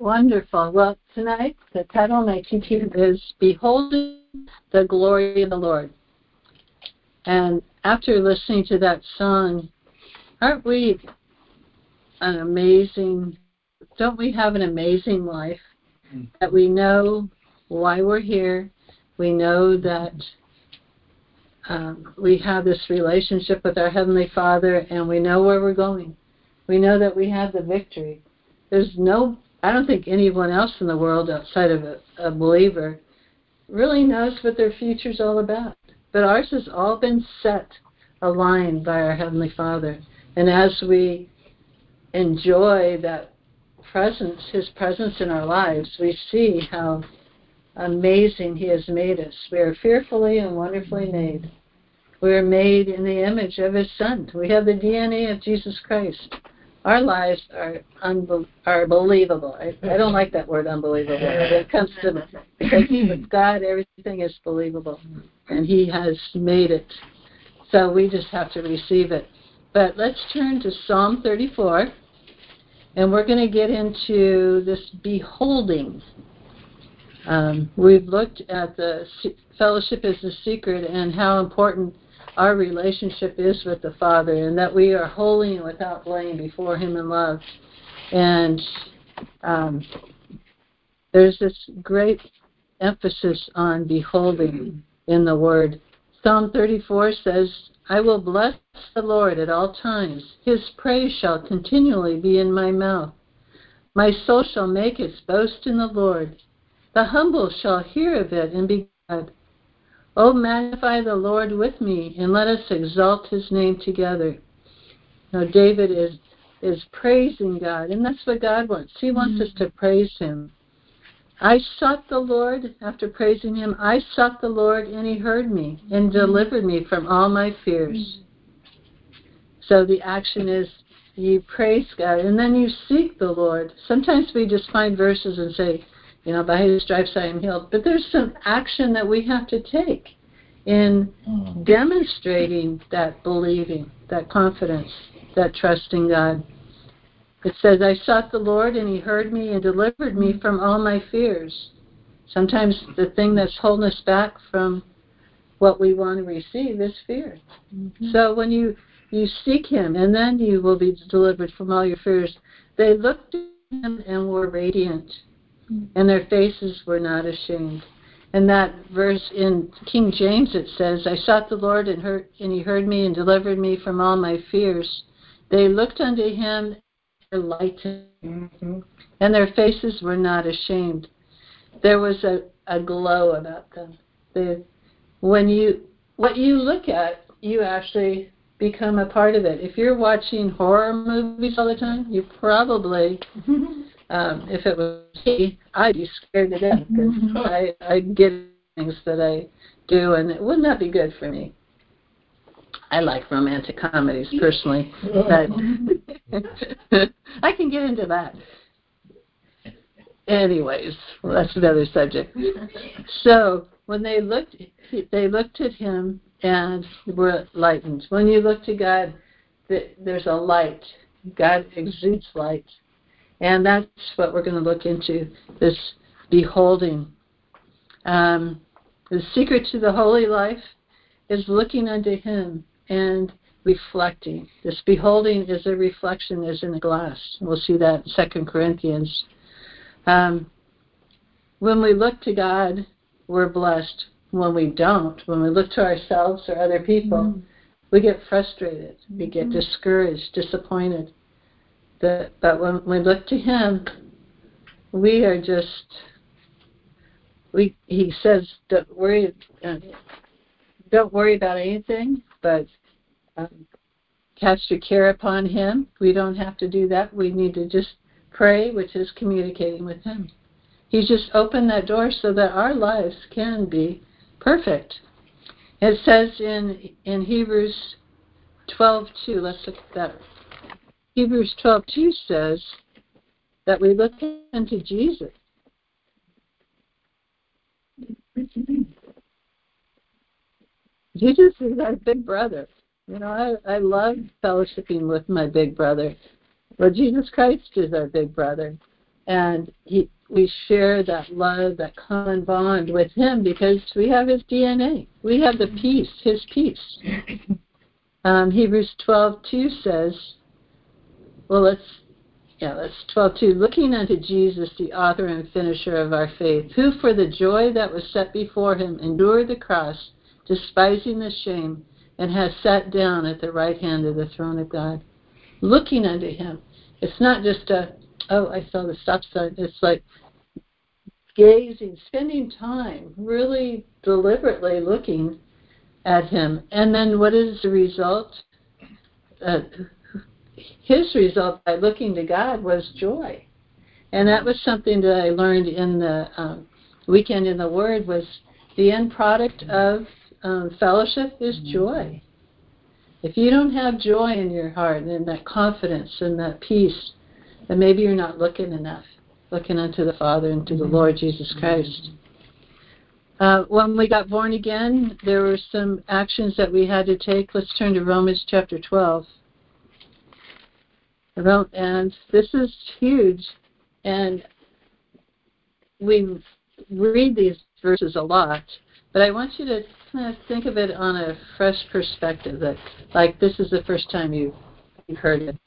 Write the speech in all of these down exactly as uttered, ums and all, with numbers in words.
Wonderful. Well, tonight the title of my teaching is Beholding the Glory of the Lord. And after listening to that song, aren't we an amazing, don't we have an amazing life? That we know why we're here. We know that um, we have this relationship with our Heavenly Father, and we know where we're going. We know that we have the victory. There's no, I don't think anyone else in the world outside of a, a believer really knows what their future's all about. But ours has all been set, aligned by our Heavenly Father. And as we enjoy that presence, His presence in our lives, we see how amazing He has made us. We are fearfully and wonderfully made. We are made in the image of His Son. We have the D N A of Jesus Christ. Our lives are unbe- are believable. I, I don't like that word unbelievable. When it comes to with God, everything is believable. And He has made it. So we just have to receive it. But let's turn to Psalm thirty-four. And we're going to get into this beholding. Um, we've looked at the fellowship as the secret and how important our relationship is with the Father, and that we are holy and without blame before Him in love. And um, there's this great emphasis on beholding in the Word. Psalm thirty-four says, I will bless the Lord at all times. His praise shall continually be in my mouth. My soul shall make its boast in the Lord. The humble shall hear of it and be glad. O magnify the Lord with me, and let us exalt His name together. Now David is, is praising God, and that's what God wants. He wants us to praise Him. I sought the Lord, after praising Him, I sought the Lord, and He heard me, and delivered me from all my fears. So the action is, you praise God, and then you seek the Lord. Sometimes we just find verses and say, you know, by His stripes I am healed. But there's some action that we have to take in demonstrating that believing, that confidence, that trust in God. It says, I sought the Lord, and He heard me and delivered me from all my fears. Sometimes the thing that's holding us back from what we want to receive is fear. Mm-hmm. So when you, you seek Him, and then you will be delivered from all your fears. They looked at Him and were radiant, and their faces were not ashamed. And that verse in King James, it says, I sought the Lord, and, heard, and He heard me and delivered me from all my fears. They looked unto Him and were lightened, mm-hmm. and their faces were not ashamed. There was a, a glow about them. They, when you, what you look at, you actually become a part of it. If you're watching horror movies all the time, you probably... Um, if it was me, I'd be scared to death because I, I get things that I do, and it would not be good for me. I like romantic comedies, personally, but I can get into that. Anyways, well, that's another subject. So when they looked, they looked at Him and were lightened. When you look to God, there's a light. God exudes light. And that's what we're going to look into, this beholding. Um, the secret to the holy life is looking unto Him and reflecting. This beholding is a reflection, as in a glass. We'll see that in Second Corinthians. Um, when we look to God, we're blessed. When we don't, when we look to ourselves or other people, mm-hmm. we get frustrated. We get mm-hmm. discouraged, disappointed. The, but when we look to Him, we are just, we. He says, don't worry, uh, don't worry about anything, but um, cast your care upon Him. We don't have to do that. We need to just pray, which is communicating with Him. He's just opened that door so that our lives can be perfect. It says in in Hebrews twelve two, let's look at that. Hebrews twelve two says that we look into Jesus. Jesus is our big brother. You know, I, I love fellowshipping with my big brother. Well, Jesus Christ is our big brother. And he, we share that love, that common bond with him because we have his D N A. We have the peace, his peace. Um, Hebrews twelve two says, well, let's, yeah, that's twelve two. Looking unto Jesus, the author and finisher of our faith, who for the joy that was set before him endured the cross, despising the shame, and has sat down at the right hand of the throne of God. Looking unto him. It's not just a, oh, I saw the stop sign. It's like gazing, spending time, really deliberately looking at him. And then what is the result? Uh, his result by looking to God was joy. And that was something that I learned in the um, weekend in the Word was the end product of um, fellowship is joy. If you don't have joy in your heart and that confidence and that peace, then maybe you're not looking enough, looking unto the Father and to the Lord Jesus Christ. Uh, when we got born again, there were some actions that we had to take. Let's turn to Romans chapter twelve. And this is huge. And we read these verses a lot, but I want you to kind of think of it on a fresh perspective, that like this is the first time you, you've heard it.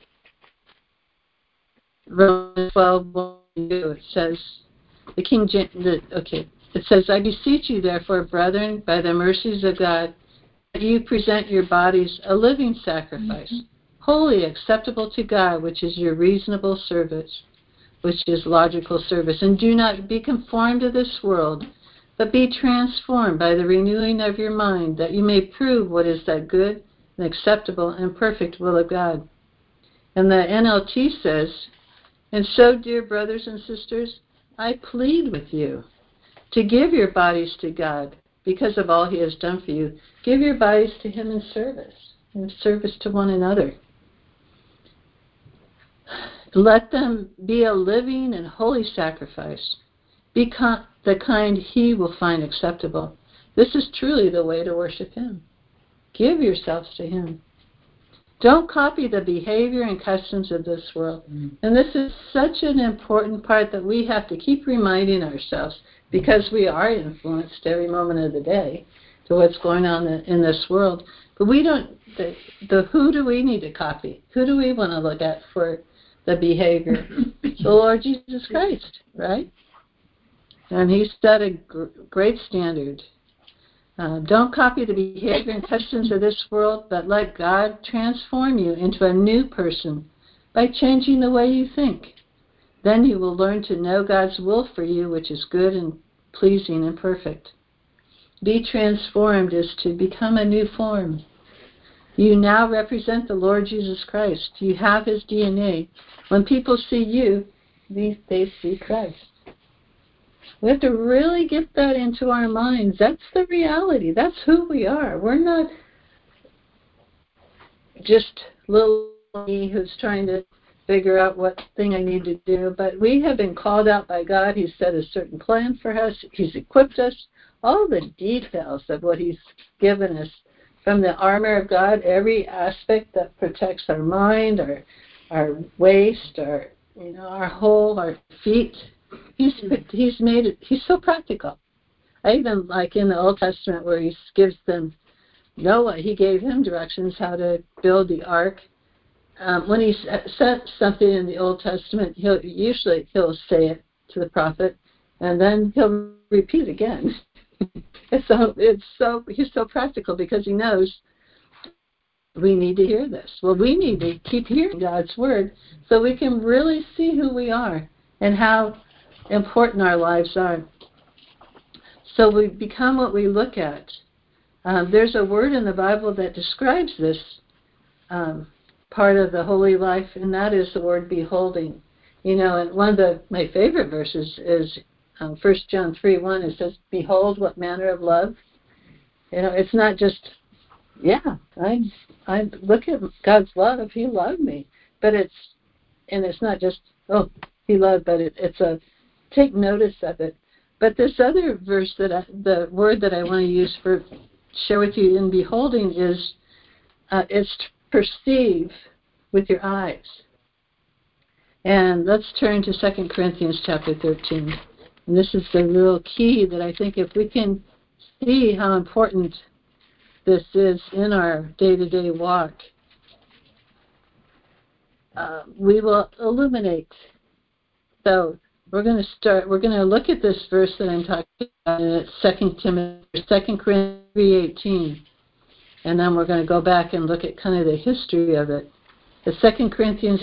Romans twelve, it says, the King James, the, okay, it says, I beseech you therefore, brethren, by the mercies of God, that you present your bodies a living sacrifice, mm-hmm. holy, acceptable to God, which is your reasonable service, which is logical service. And do not be conformed to this world, but be transformed by the renewing of your mind, that you may prove what is that good and acceptable and perfect will of God. And the N L T says, and so, dear brothers and sisters, I plead with you to give your bodies to God because of all he has done for you. Give your bodies to him in service, in service to one another. Let them be a living and holy sacrifice, be con- the kind he will find acceptable. This is truly the way to worship him. Give yourselves to him. Don't copy the behavior and customs of this world. Mm. And this is such an important part that we have to keep reminding ourselves, because we are influenced every moment of the day to what's going on in this world. But we don't, the, the who do we need to copy? Who do we want to look at for the behavior? The Lord Jesus Christ, right? And he set a gr- great standard. Uh, don't copy the behavior and customs of this world, but let God transform you into a new person by changing the way you think. Then you will learn to know God's will for you, which is good and pleasing and perfect. Be transformed is to become a new form. You now represent the Lord Jesus Christ. You have his D N A. When people see you, they, they see Christ. We have to really get that into our minds. That's the reality. That's who we are. We're not just little me who's trying to figure out what thing I need to do, but we have been called out by God. He's set a certain plan for us. He's equipped us. All the details of what he's given us, from the armor of God, every aspect that protects our mind, our our waist, our you know, our whole, our feet. He's he's made it. He's so practical. I even like in the Old Testament where he gives them Noah. He gave him directions how to build the ark. Um, when he said something in the Old Testament, he'll usually he'll say it to the prophet, and then he'll repeat again. It's so it's so he's so practical because he knows we need to hear this. Well, we need to keep hearing God's word so we can really see who we are and how important our lives are. So we become what we look at. Um, there's a word in the Bible that describes this um, part of the holy life, and that is the word beholding. You know, and one of the, my favorite verses is um, First John three one. It says, behold what manner of love. You know, it's not just, yeah, I I look at God's love. He loved me. But it's, and it's not just, oh, he loved, but it, it's a, take notice of it. But this other verse, that I, the word that I want to use for, share with you in beholding is, uh, is to perceive with your eyes. And let's turn to Second Corinthians chapter thirteen. And this is the real key that I think if we can see how important this is in our day-to-day walk, uh, we will illuminate. So we're going to start, we're going to look at this verse that I'm talking about, and it's Second Timothy, Second Corinthians three eighteen. And then we're going to go back and look at kind of the history of it. The Second Corinthians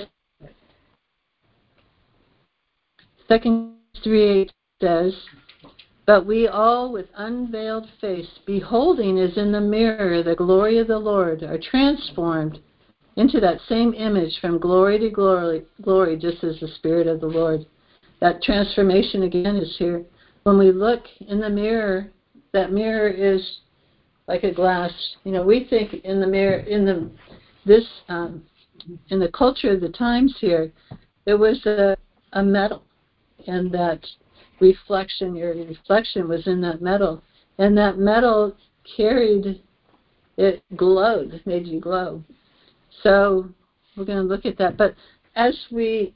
Second three eight says, "But we all with unveiled face, beholding as in the mirror the glory of the Lord, are transformed into that same image from glory to glory, glory, just as the Spirit of the Lord." That transformation again is here. When we look in the mirror, that mirror is like a glass. You know, we think in the mirror, in the this, um, in the culture of the times here, it was a, a metal, and that reflection, your reflection was in that metal, and that metal carried, it glowed, made you glow. So we're going to look at that. But as we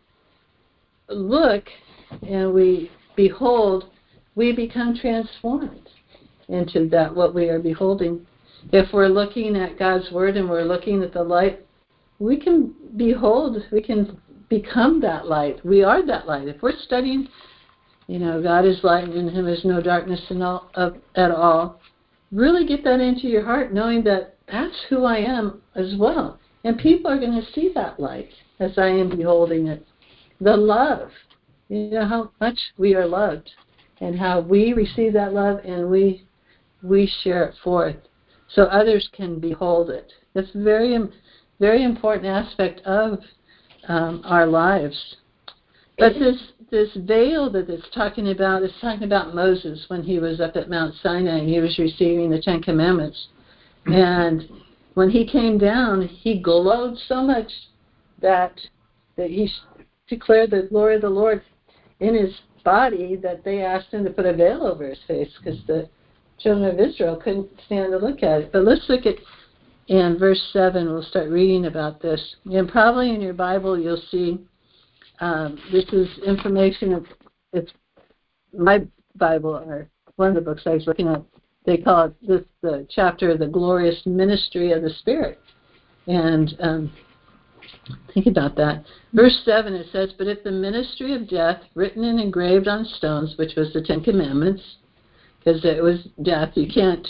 look and we behold, we become transformed into that what we are beholding. If we're looking at God's Word and we're looking at the light, we can behold, we can become that light. We are that light. If we're studying, you know, God is light and in Him is no darkness in all, of, at all, really get that into your heart, knowing that that's who I am as well. And people are going to see that light as I am beholding it. The love, you know how much we are loved and how we receive that love and we we share it forth so others can behold it. That's a very, very important aspect of um, our lives. But this this veil that it's talking about is talking about Moses when he was up at Mount Sinai and he was receiving the Ten Commandments. And when he came down, he glowed so much that that he declared the glory of the Lord in his body that they asked him to put a veil over his face because the children of Israel couldn't stand to look at it. But let's look at in verse seven. We'll start reading about this. And probably in your Bible you'll see um, this is information. It's my Bible, or one of the books I was looking at. They call it this the chapter, "The Glorious Ministry of the Spirit." And um, think about that. Verse seven, it says, "But if the ministry of death, written and engraved on stones," which was the Ten Commandments, because it was death, you can't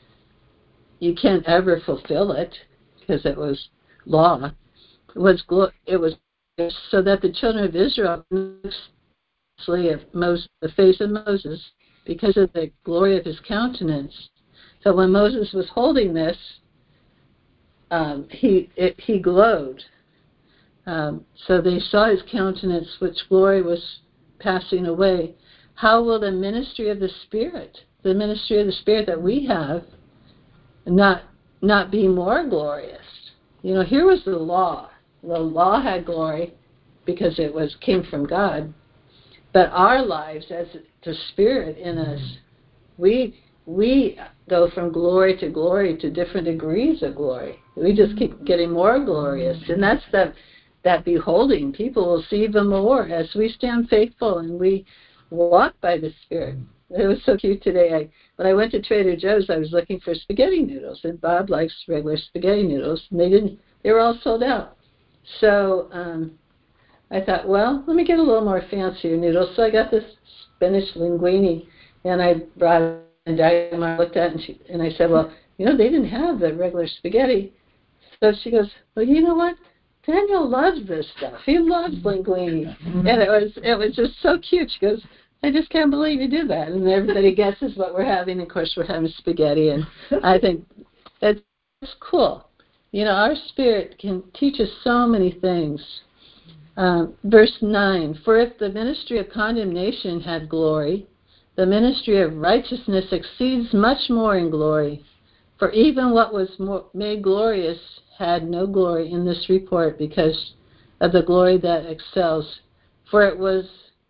you can't ever fulfill it because it was law. It was it was so that the children of Israel of Moses, the face of Moses, because of the glory of his countenance. So when Moses was holding this, um, he it, he glowed. Um, so they saw his countenance, which glory was passing away. How will the ministry of the Spirit, the ministry of the Spirit that we have, not not be more glorious? You know, here was the law. The law had glory because it was came from God. But our lives, as the Spirit in us, we we go from glory to glory to different degrees of glory. We just keep getting more glorious, and that's the that beholding. People will see even more as we stand faithful and we walk by the Spirit. It was so cute today. I when I went to Trader Joe's, I was looking for spaghetti noodles, and Bob likes regular spaghetti noodles, and they didn't. They were all sold out. So um, I thought, well, let me get a little more fancier noodles. So I got this spinach linguine, and I brought it, and Dagmar looked at it, and, she, and I said, well, you know, they didn't have the regular spaghetti. So she goes, well, you know what? Daniel loves this stuff. He loves linguine. And it was it was just so cute. She goes, I just can't believe you do that. And everybody guesses what we're having. Of course, we're having spaghetti. And I think that's cool. You know, our Spirit can teach us so many things. Um, verse nine, "For if the ministry of condemnation had glory, the ministry of righteousness exceeds much more in glory. For even what was more, made glorious had no glory in this report because of the glory that excels. For it was,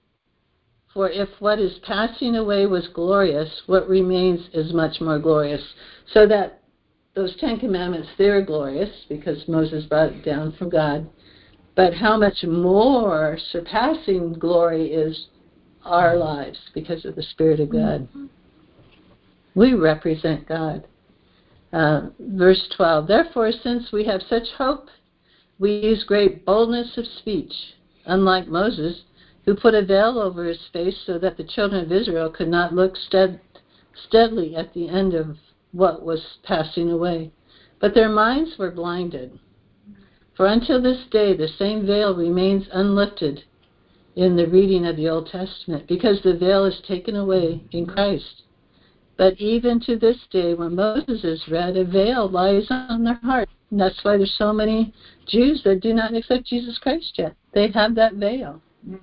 for if what is passing away was glorious, what remains is much more glorious." So that those Ten Commandments, they're glorious because Moses brought it down from God. But how much more surpassing glory is our lives because of the Spirit of God. We represent God. Uh, verse twelve, therefore, since we have such hope, we use great boldness of speech, unlike Moses, who put a veil over his face so that the children of Israel could not look stead- steadily at the end of what was passing away. But their minds were blinded. For until this day, the same veil remains unlifted in the reading of the Old Testament, because the veil is taken away in Christ. But even to this day, when Moses is read, a veil lies on their heart. And that's why there's so many Jews that do not accept Jesus Christ yet. They have that veil.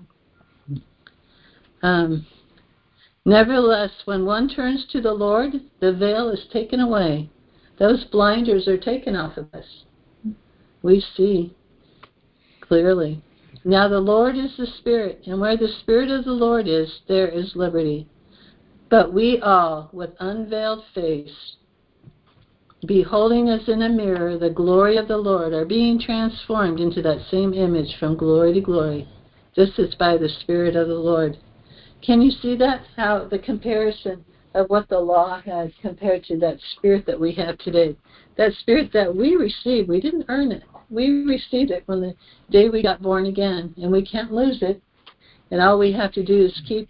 Um, nevertheless, when one turns to the Lord, the veil is taken away. Those blinders are taken off of us. We see clearly. Now the Lord is the Spirit, and where the Spirit of the Lord is, there is liberty. But we all, with unveiled face, beholding as in a mirror the glory of the Lord, are being transformed into that same image from glory to glory, just as by the Spirit of the Lord. Can you see that? How the comparison of what the law had compared to that Spirit that we have today. That Spirit that we received, we didn't earn it. We received it when the day we got born again, and we can't lose it. And all we have to do is keep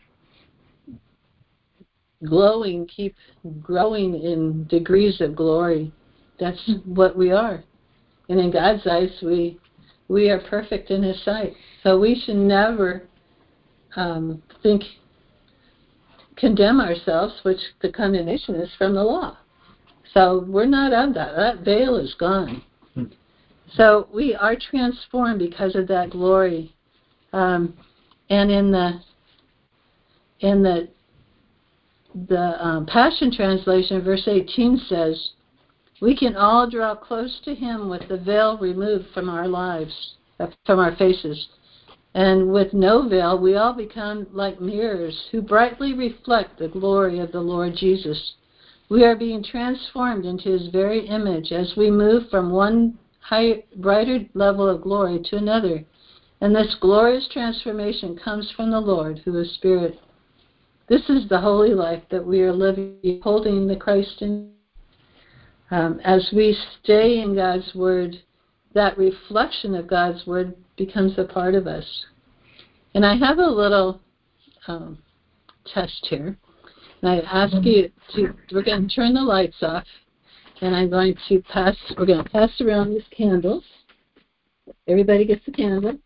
glowing, keep growing in degrees of glory. That's what we are. And in God's eyes, we we are perfect in His sight. So we should never um, think, condemn ourselves, which the condemnation is from the law. So we're not of that. That veil is gone. So we are transformed because of that glory. Um, and in the in the the um, Passion Translation, verse eighteen says, "We can all draw close to Him with the veil removed from our lives, uh, from our faces, and with no veil, we all become like mirrors who brightly reflect the glory of the Lord Jesus. We are being transformed into His very image as we move from one higher, brighter level of glory to another. And this glorious transformation comes from the Lord, who is Spirit." This is the holy life that we are living, holding the Christ in. Um, as we stay in God's Word, that reflection of God's Word becomes a part of us. And I have a little um, test here. And I ask you to, we're going to turn the lights off, and I'm going to pass, we're going to pass around these candles. Everybody gets a candle.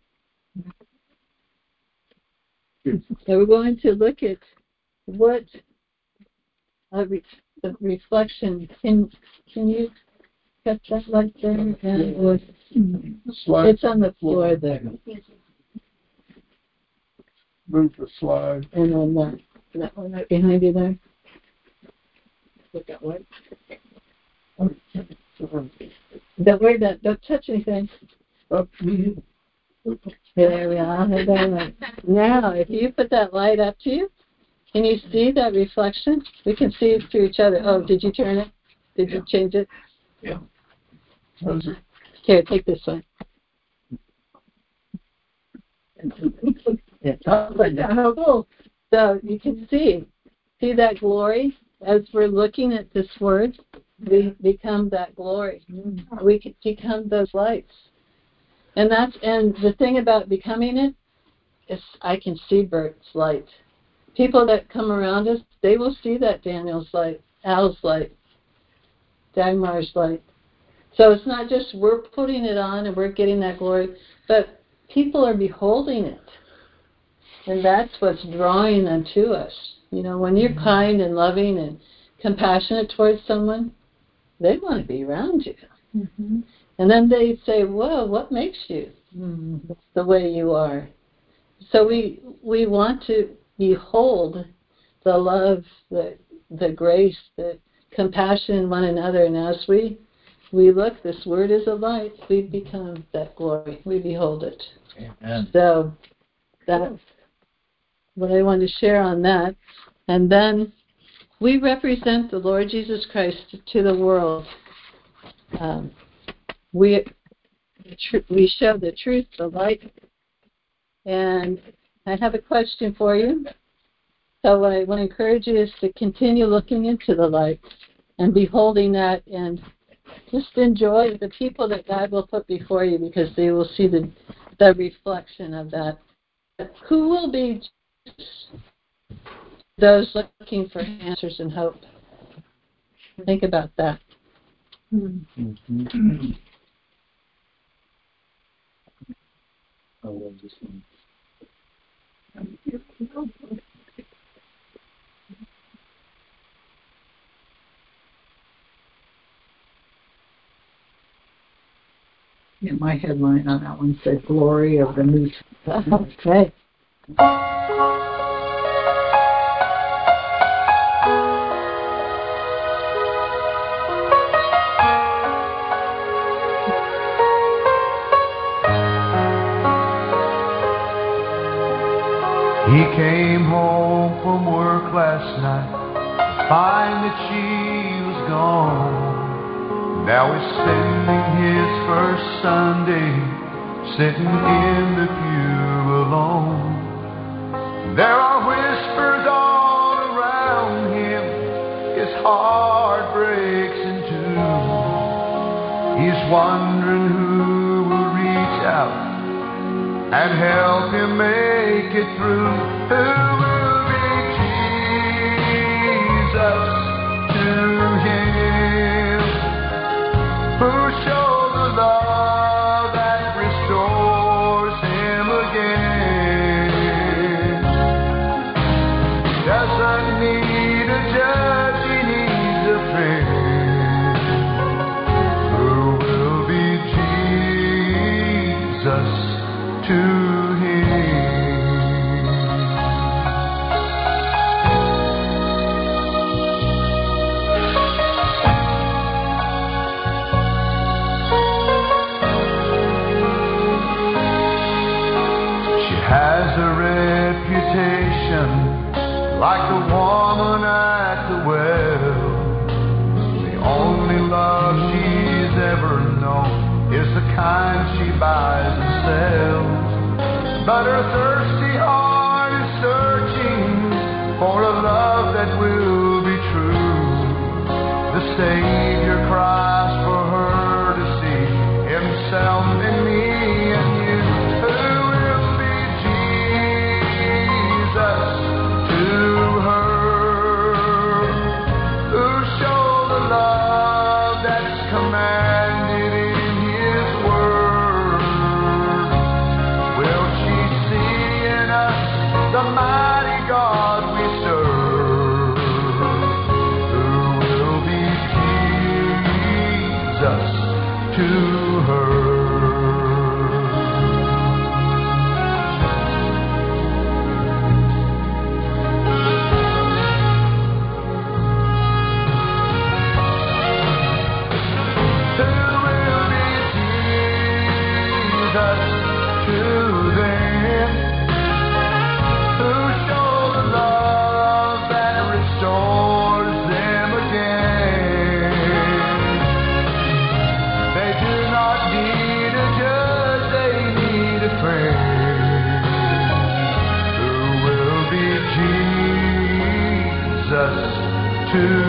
And we're going to look at what a re- the reflection. Can can you cut that light there? And or, it's on the floor there. Move the slide. And on that, that one right behind you there. Look at one. Don't worry about, don't touch anything. Up to you. There we are. Now, if you put that light up to you, can you see that reflection? We can see it through each other. Oh, did you turn it? Did Yeah. you change it? Yeah. How's it? Here, take this one. Yeah. How cool. So you can see, see that glory? As we're looking at this word, we become that glory. We can become those lights. And that's, and the thing about becoming it is I can see Bert's light. People that come around us, they will see that Daniel's light, Al's light, Dagmar's light. So it's not just we're putting it on and we're getting that glory, but people are beholding it. And that's what's drawing them to us. You know, when you're kind and loving and compassionate towards someone, they want to be around you. Mm-hmm. And then they say, "Whoa, what makes you mm-hmm. the way you are?" So we we want to behold the love, the the grace, the compassion in one another. And as we we look, this word is a light. We become that glory. We behold it. Amen. So that's what I want to share on that. And then we represent the Lord Jesus Christ to the world. Um, we the tr- we show the truth, the light. And I have a question for you. So what I want to encourage you is to continue looking into the light and beholding that, and just enjoy the people that God will put before you, because they will see the the reflection of that. Who will be those looking for answers and hope? Think about that. Mm-hmm. I love this one. Yeah, my headline on that one said "Glory of the New." Okay. He came home from work last night to find that she was gone. Now he's spending his first Sunday sitting in the pew alone. There are whispers all around him, his heart breaks in two. He's wondering who will reach out and help him make it through. Who will be Jesus to him? Who showed the love that restores him again? Doesn't need a judge, he needs a friend. Who will be Jesus to him? She has a reputation like the woman at the well. The only love she's ever known is the kind she buys and sells. But her thirsty heart is searching for a love that will be true. The Savior cries for her to see himself in me and you. Who will be Jesus to her? Who showed the love that's commanded in his word? Will she see in us the mighty God we serve? Who will be Jesus to her? Who will be Jesus to them? Who showed the love that restores them again? They do not need a judge, they need a friend. Who will be Jesus to